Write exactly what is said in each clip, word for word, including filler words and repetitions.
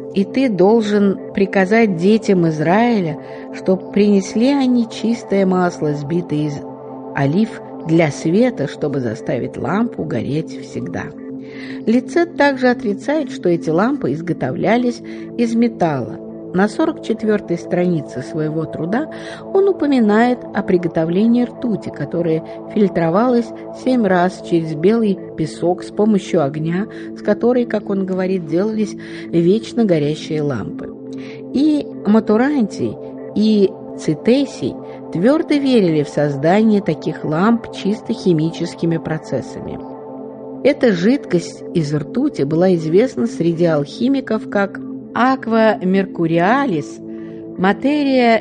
и ты должен приказать детям Израиля, чтоб принесли они чистое масло, сбитое из олив, для света, чтобы заставить лампу гореть всегда». Лицет также отрицает, что эти лампы изготовлялись из металла. На сорок четвёртой странице своего труда он упоминает о приготовлении ртути, которая фильтровалась семь раз через белый песок с помощью огня, с которой, как он говорит, делались вечно горящие лампы. И Матурантий, и Цитесий твердо верили в создание таких ламп чисто химическими процессами. Эта жидкость из ртути была известна среди алхимиков как aqua mercurialis, materia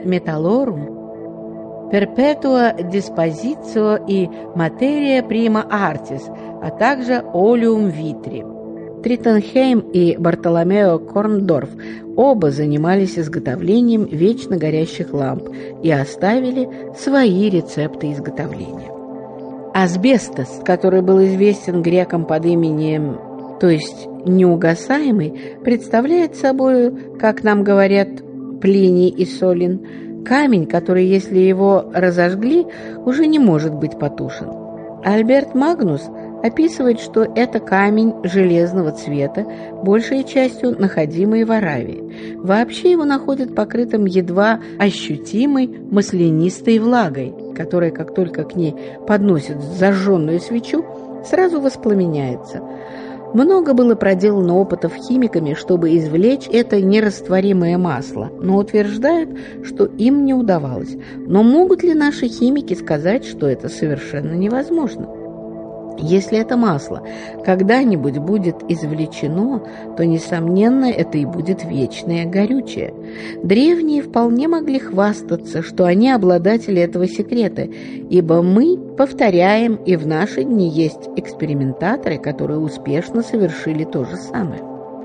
metallorum, perpetua dispositio и materia prima artis, а также oleum vitri. Триттенхейм и Бартоломео Корндорф оба занимались изготовлением вечно горящих ламп и оставили свои рецепты изготовления. Асбестос, который был известен грекам под именем, то есть неугасаемый, представляет собой, как нам говорят Плиний и Солин, камень, который, если его разожгли, уже не может быть потушен. Альберт Магнус описывает, что это камень железного цвета, большей частью находимый в Аравии. Вообще его находят покрытым едва ощутимой маслянистой влагой, которая, как только к ней подносят зажженную свечу, сразу воспламеняется. Много было проделано опытов химиками, чтобы извлечь это нерастворимое масло, но утверждают, что им не удавалось. Но могут ли наши химики сказать, что это совершенно невозможно? Если это масло когда-нибудь будет извлечено, то, несомненно, это и будет вечное горючее. Древние вполне могли хвастаться, что они обладатели этого секрета, ибо мы повторяем, и в наши дни есть экспериментаторы, которые успешно совершили то же самое.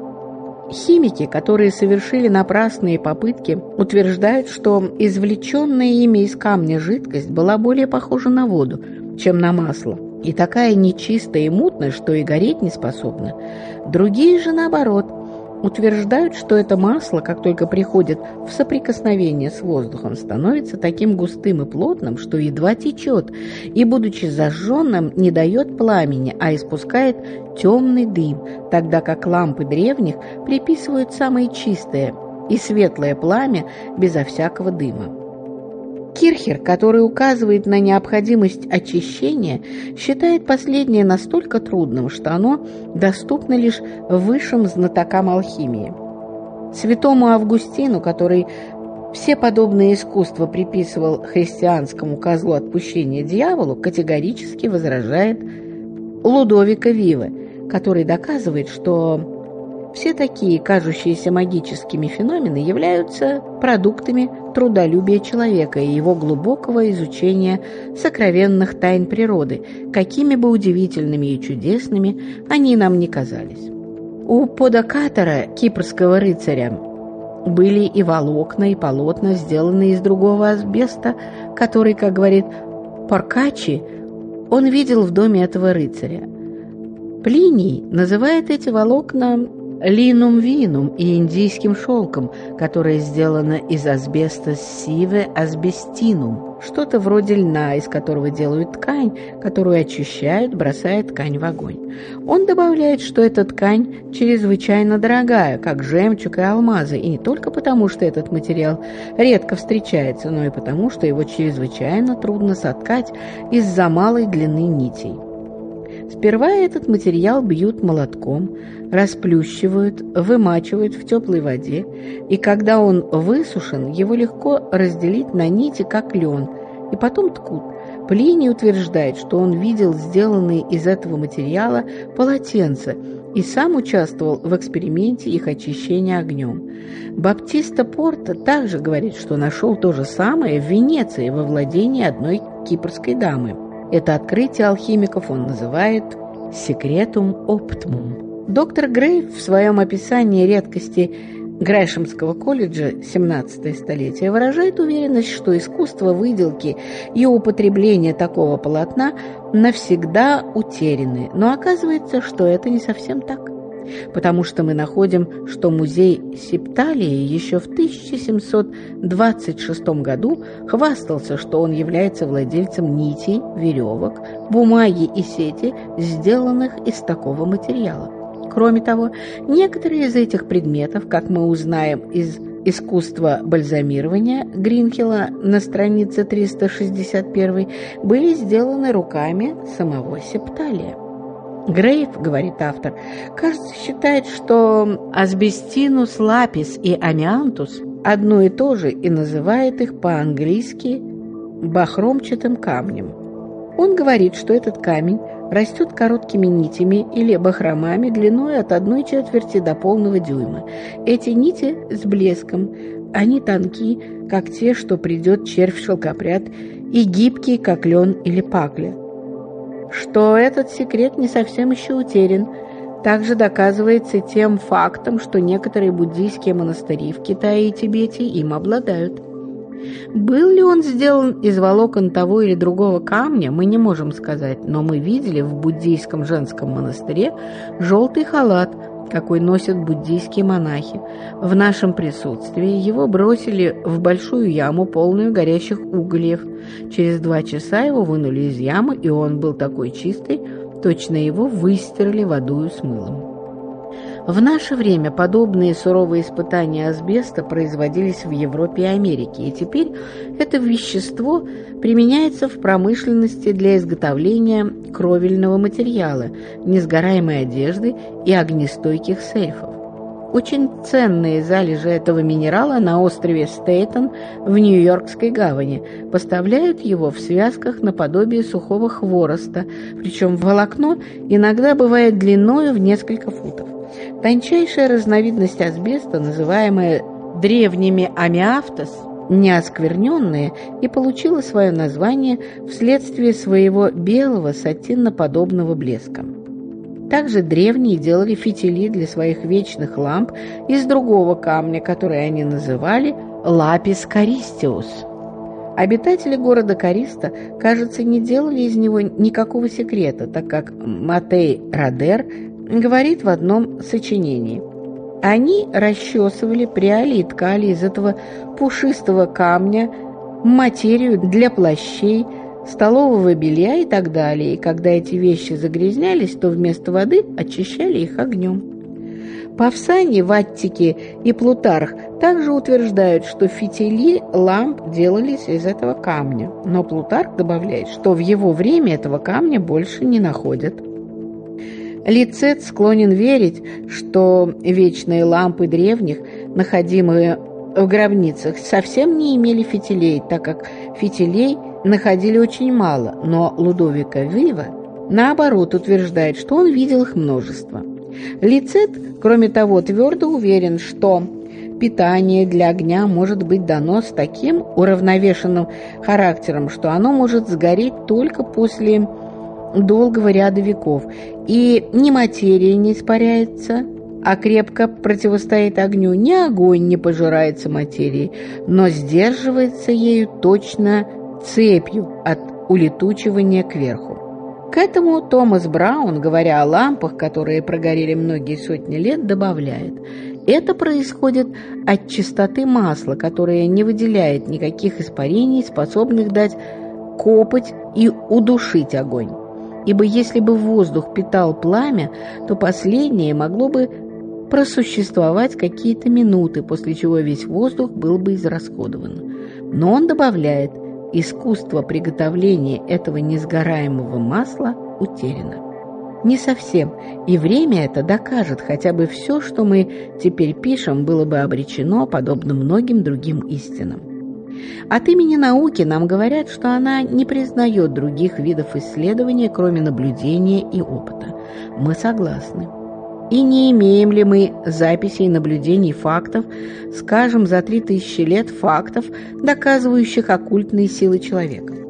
Химики, которые совершили напрасные попытки, утверждают, что извлеченная ими из камня жидкость была более похожа на воду, чем на масло, и такая нечистая и мутная, что и гореть не способна. Другие же, наоборот, утверждают, что это масло, как только приходит в соприкосновение с воздухом, становится таким густым и плотным, что едва течет, и, будучи зажженным, не дает пламени, а испускает темный дым, тогда как лампы древних приписывают самое чистое и светлое пламя безо всякого дыма. Кирхер, который указывает на необходимость очищения, считает последнее настолько трудным, что оно доступно лишь высшим знатокам алхимии. Святому Августину, который все подобные искусства приписывал христианскому козлу отпущения дьяволу, категорически возражает Лудовико Виве, который доказывает, что все такие кажущиеся магическими феномены являются продуктами трудолюбия человека и его глубокого изучения сокровенных тайн природы, какими бы удивительными и чудесными они нам ни казались. У Подокатора, кипрского рыцаря, были и волокна, и полотна, сделанные из другого асбеста, который, как говорит Поркачи, он видел в доме этого рыцаря. Плиний называет эти волокна линум винум и индийским шелком, которое сделано из асбеста сиве асбестинум, что-то вроде льна, из которого делают ткань, которую очищают, бросая ткань в огонь. Он добавляет, что эта ткань чрезвычайно дорогая, как жемчуг и алмазы, и не только потому, что этот материал редко встречается, но и потому, что его чрезвычайно трудно соткать из-за малой длины нитей. Сперва этот материал бьют молотком, расплющивают, вымачивают в теплой воде, и когда он высушен, его легко разделить на нити, как лен, и потом ткут. Плиний утверждает, что он видел сделанные из этого материала полотенца и сам участвовал в эксперименте их очищения огнем. Баптиста Порта также говорит, что нашел то же самое в Венеции во владении одной кипрской дамы. Это открытие алхимиков он называет «секретум оптмум». Доктор Грейв в своем описании редкости Грэшемского колледжа семнадцатое столетие выражает уверенность, что искусство выделки и употребления такого полотна навсегда утеряны, но оказывается, что это не совсем так. потому что мы находим, что музей Септалии еще в тысяча семьсот двадцать шестом году хвастался, что он является владельцем нитей, веревок, бумаги и сети, сделанных из такого материала. Кроме того, некоторые из этих предметов, как мы узнаем из «Искусства бальзамирования» Гринхелла на странице триста шестьдесят один, были сделаны руками самого Септалия. Грейв, говорит автор, кажется, считает, что асбестинус лапис и амиантус одно и то же и называет их по-английски бахромчатым камнем. Он говорит, что этот камень растет короткими нитями или бахромами длиной от одной четверти до полного дюйма. Эти нити с блеском, они тонки, как те, что придет червь-шелкопряд, и гибкие, как лен или пакля. Что этот секрет не совсем еще утерян, также доказывается тем фактом, что некоторые буддийские монастыри в Китае и Тибете им обладают. Был ли он сделан из волокон того или другого камня, мы не можем сказать, но мы видели в буддийском женском монастыре желтый халат, какой носят буддийские монахи. В нашем присутствии его бросили в большую яму, полную горящих угольев. Через два часа его вынули из ямы, и он был такой чистый, точно его выстирали водою с мылом. В наше время подобные суровые испытания асбеста производились в Европе и Америке, и теперь это вещество применяется в промышленности для изготовления кровельного материала, несгораемой одежды и огнестойких сейфов. Очень ценные залежи этого минерала на острове Стейтен в Нью-Йоркской гавани. Поставляют его в связках наподобие сухого хвороста, причем волокно иногда бывает длиною в несколько футов. Тончайшая разновидность асбеста, называемая древними амиафтос, неоскверненная, и получила свое название вследствие своего белого сатинно-подобного блеска. Также древние делали фитили для своих вечных ламп из другого камня, который они называли лапис користиус. Обитатели города Користа, кажется, не делали из него никакого секрета, так как Матей Родер говорит в одном сочинении: они расчесывали, пряли и ткали из этого пушистого камня материю для плащей, столового белья и так далее, и когда эти вещи загрязнялись, то вместо воды очищали их огнем. Павсани, Ваттики и Плутарх также утверждают, что фитили ламп делались из этого камня, но Плутарх добавляет, что в его время этого камня больше не находят. Лицет склонен верить, что вечные лампы древних, находимые в гробницах, совсем не имели фитилей, так как фитилей находили очень мало, но Лудовико Вива, наоборот, утверждает, что он видел их множество. Лицет, кроме того, твердо уверен, что питание для огня может быть дано с таким уравновешенным характером, что оно может сгореть только после долгого ряда веков, и ни материя не испаряется, а крепко противостоит огню, ни огонь не пожирается материей, но сдерживается ею точно цепью от улетучивания кверху. К этому Томас Браун, говоря о лампах, которые прогорели многие сотни лет, добавляет: это происходит от чистоты масла, которое не выделяет никаких испарений, способных дать копоть и удушить огонь. Ибо если бы воздух питал пламя, то последнее могло бы просуществовать какие-то минуты, после чего весь воздух был бы израсходован. Но он добавляет: искусство приготовления этого несгораемого масла утеряно. Не совсем, и время это докажет, хотя бы все, что мы теперь пишем, было бы обречено, подобно многим другим истинам. От имени науки нам говорят, что она не признает других видов исследования, кроме наблюдения и опыта. Мы согласны. И не имеем ли мы записей наблюдений фактов, скажем, за три тысячи лет фактов, доказывающих оккультные силы человека?